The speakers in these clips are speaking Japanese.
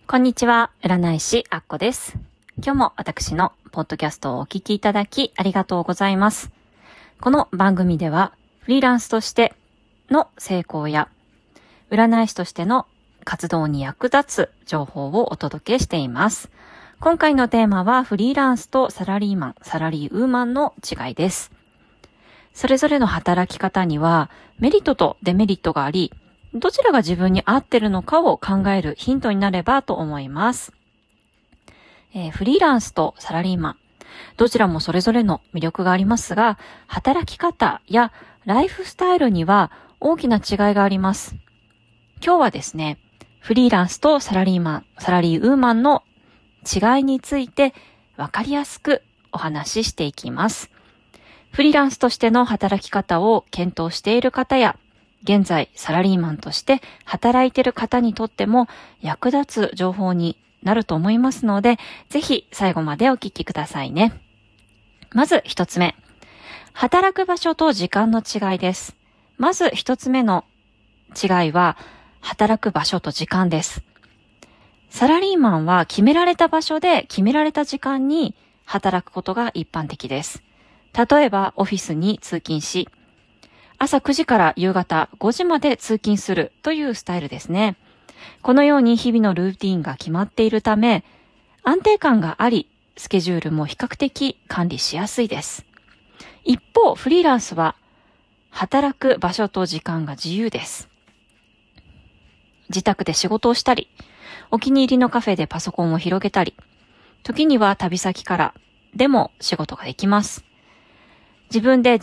こんにちは、占い師アッコです。今日も私のポッドキャストをお聞きいただきありがとうございます。この番組ではフリーランスとしての成功や占い師としての活動に役立つ情報をお届けしています。今回のテーマはフリーランスとサラリーマン、サラリーウーマンの違いです。それぞれの働き方にはメリットとデメリットがあり、どちらが自分に合ってるのかを考えるヒントになればと思います。フリーランスとサラリーマン、どちらもそれぞれの魅力がありますが、働き方やライフスタイルには大きな違いがあります。今日はですね、フリーランスとサラリーマン、サラリーウーマンの違いについてわかりやすくお話ししていきます。フリーランスとしての働き方を検討している方や、現在サラリーマンとして働いている方にとっても役立つ情報になると思いますので、ぜひ最後までお聞きくださいね。まず一つ目。働く場所と時間の違いです。まず一つ目の違いは、働く場所と時間です。サラリーマンは決められた場所で決められた時間に働くことが一般的です。例えばオフィスに通勤し、朝9時から夕方5時まで通勤するというスタイルですね。このように日々のルーティンが決まっているため、安定感があり、スケジュールも比較的管理しやすいです。一方、フリーランスは働く場所と時間が自由です。自宅で仕事をしたり、お気に入りのカフェでパソコンを広げたり、時には旅先からでも仕事ができます。自分で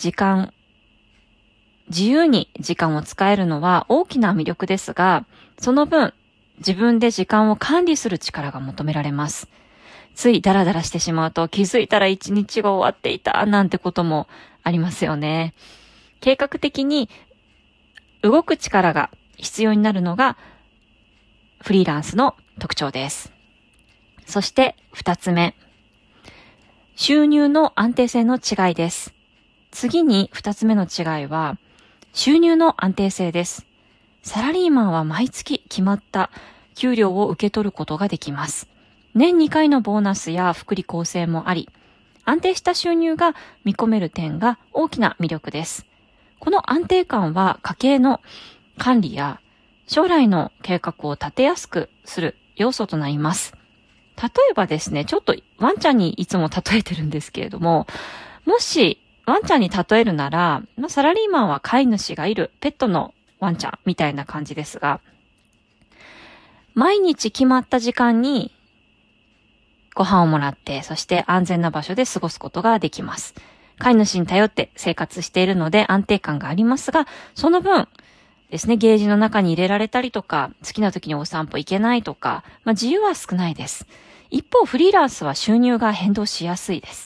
自由に時間を使えるのは大きな魅力ですが、その分、自分で時間を管理する力が求められます。ついダラダラしてしまうと気づいたら一日が終わっていたなんてこともありますよね。計画的に動く力が必要になるのがフリーランスの特徴です。そして二つ目。収入の安定性の違いです。次に二つ目の違いは、収入の安定性です。サラリーマンは毎月決まった給料を受け取ることができます。年2回のボーナスや福利厚生もあり、安定した収入が見込める点が大きな魅力です。この安定感は家計の管理や将来の計画を立てやすくする要素となります。例えばですね、ちょっとワンちゃんにいつも例えてるんですけれども、もしワンちゃんに例えるなら、サラリーマンは飼い主がいるペットのワンちゃんみたいな感じですが、毎日決まった時間にご飯をもらって、そして安全な場所で過ごすことができます。飼い主に頼って生活しているので安定感がありますが、その分ですね、ゲージの中に入れられたりとか、好きな時にお散歩行けないとか、自由は少ないです。一方、フリーランスは収入が変動しやすいです。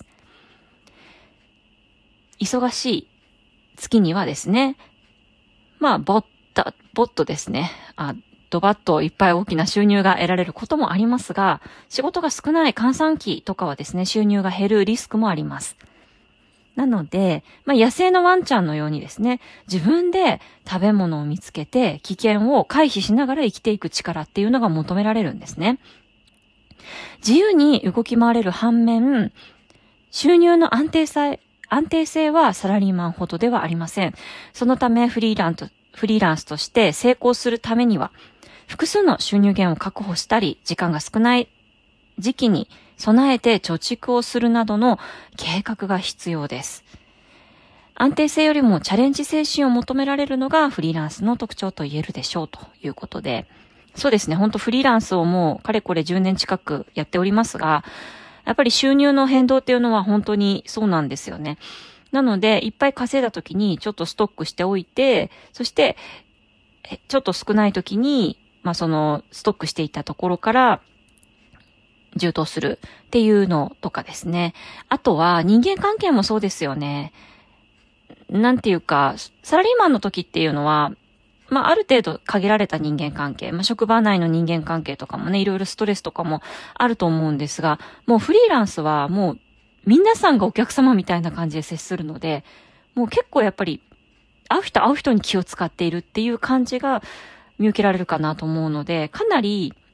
忙しい月にはですね、ボッとですね、ドバッといっぱい大きな収入が得られることもありますが、仕事が少ない閑散期とかはですね、収入が減るリスクもあります。なので、野生のワンちゃんのようにですね、自分で食べ物を見つけて危険を回避しながら生きていく力っていうのが求められるんですね。自由に動き回れる反面、収入の安定性はサラリーマンほどではありません。そのためフリーランスとして成功するためには、複数の収入源を確保したり、時間が少ない時期に備えて貯蓄をするなどの計画が必要です。安定性よりもチャレンジ精神を求められるのがフリーランスの特徴と言えるでしょうということで、そうですね、本当フリーランスをもうかれこれ10年近くやっておりますが、やっぱり収入の変動っていうのは本当にそうなんですよね。なので、いっぱい稼いだ時にちょっとストックしておいて、そして、ちょっと少ない時に、そのストックしていたところから充当するっていうのとかですね。あとは人間関係もそうですよね。なんていうか、サラリーマンの時っていうのは、ある程度限られた人間関係、職場内の人間関係とかもね、いろいろストレスとかもあると思うんですが、もうフリーランスはもう皆さんがお客様みたいな感じで接するので、もう結構やっぱり会う人に気を使っているっていう感じが見受けられるかなと思うので、かなり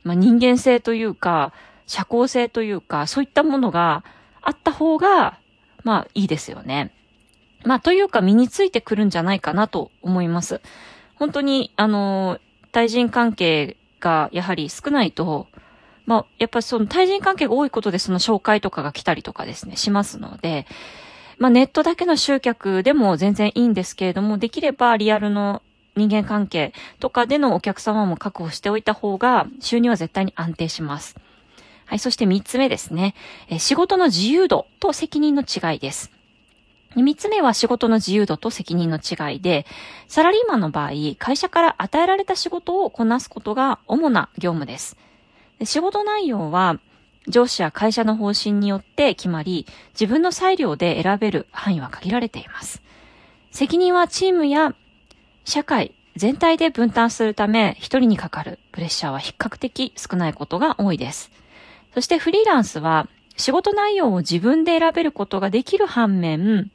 人間性というか、社交性というか、そういったものがあった方が、いいですよね。というか身についてくるんじゃないかなと思います。本当に、対人関係がやはり少ないと、やっぱりその対人関係が多いことでその紹介とかが来たりとかですね、しますので、ネットだけの集客でも全然いいんですけれども、できればリアルの人間関係とかでのお客様も確保しておいた方が収入は絶対に安定します。はい、そして3つ目ですね。仕事の自由度と責任の違いです。3つ目は仕事の自由度と責任の違いで、サラリーマンの場合、会社から与えられた仕事をこなすことが主な業務です。仕事内容は上司や会社の方針によって決まり、自分の裁量で選べる範囲は限られています。責任はチームや社会全体で分担するため、一人にかかるプレッシャーは比較的少ないことが多いです。そしてフリーランスは仕事内容を自分で選べることができる反面、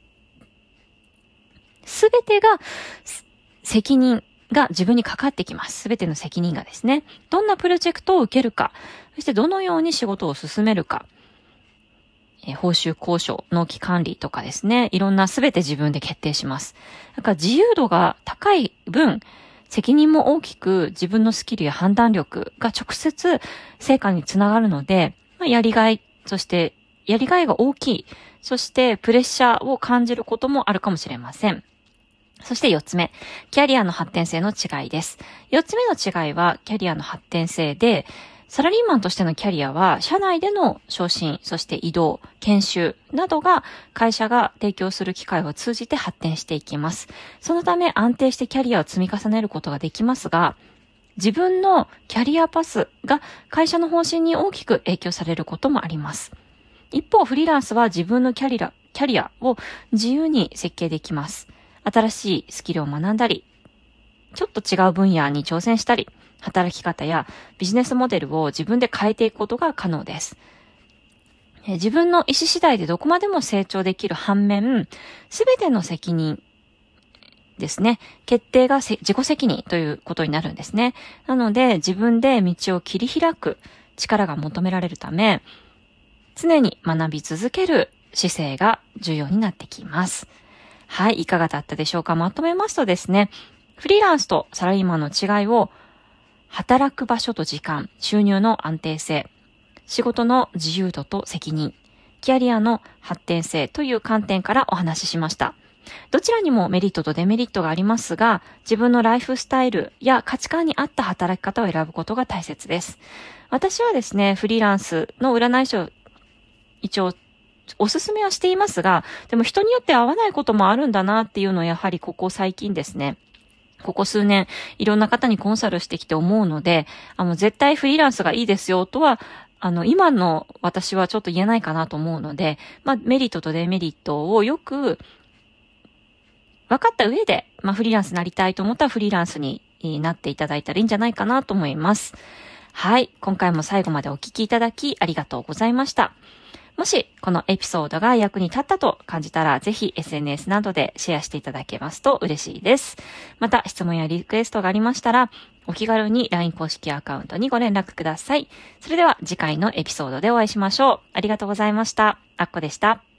すべてが責任が自分にかかってきます。すべての責任がですね。どんなプロジェクトを受けるか、そしてどのように仕事を進めるか、報酬交渉、納期管理とかですね。いろんなすべて自分で決定します。だから自由度が高い分、責任も大きく自分のスキルや判断力が直接成果につながるので、やりがい、そしてやりがいが大きい、そしてプレッシャーを感じることもあるかもしれません。そして4つ目、キャリアの発展性の違いです。4つ目の違いはキャリアの発展性で、サラリーマンとしてのキャリアは社内での昇進、そして移動、研修などが会社が提供する機会を通じて発展していきます。そのため安定してキャリアを積み重ねることができますが、自分のキャリアパスが会社の方針に大きく影響されることもあります。一方、フリーランスは自分のキャリアを自由に設計できます。新しいスキルを学んだり、ちょっと違う分野に挑戦したり、働き方やビジネスモデルを自分で変えていくことが可能です。自分の意思次第でどこまでも成長できる反面、すべての責任ですね。決定が自己責任ということになるんですね。なので、自分で道を切り開く力が求められるため、常に学び続ける姿勢が重要になってきます。はい、いかがだったでしょうか。まとめますとですね、フリーランスとサラリーマンの違いを、働く場所と時間、収入の安定性、仕事の自由度と責任、キャリアの発展性という観点からお話ししました。どちらにもメリットとデメリットがありますが、自分のライフスタイルや価値観に合った働き方を選ぶことが大切です。私はですね、フリーランスの占い師を一応おすすめはしていますが、でも人によって合わないこともあるんだなっていうのをやはりここ最近ですね、ここ数年いろんな方にコンサルしてきて思うので、絶対フリーランスがいいですよとは、今の私はちょっと言えないかなと思うので、メリットとデメリットをよく分かった上で、フリーランスになりたいと思ったらフリーランスになっていただいたらいいんじゃないかなと思います。はい。今回も最後までお聞きいただきありがとうございました。もし、このエピソードが役に立ったと感じたら、ぜひ SNS などでシェアしていただけますと嬉しいです。また、質問やリクエストがありましたら、お気軽に LINE 公式アカウントにご連絡ください。それでは次回のエピソードでお会いしましょう。ありがとうございました。あっこでした。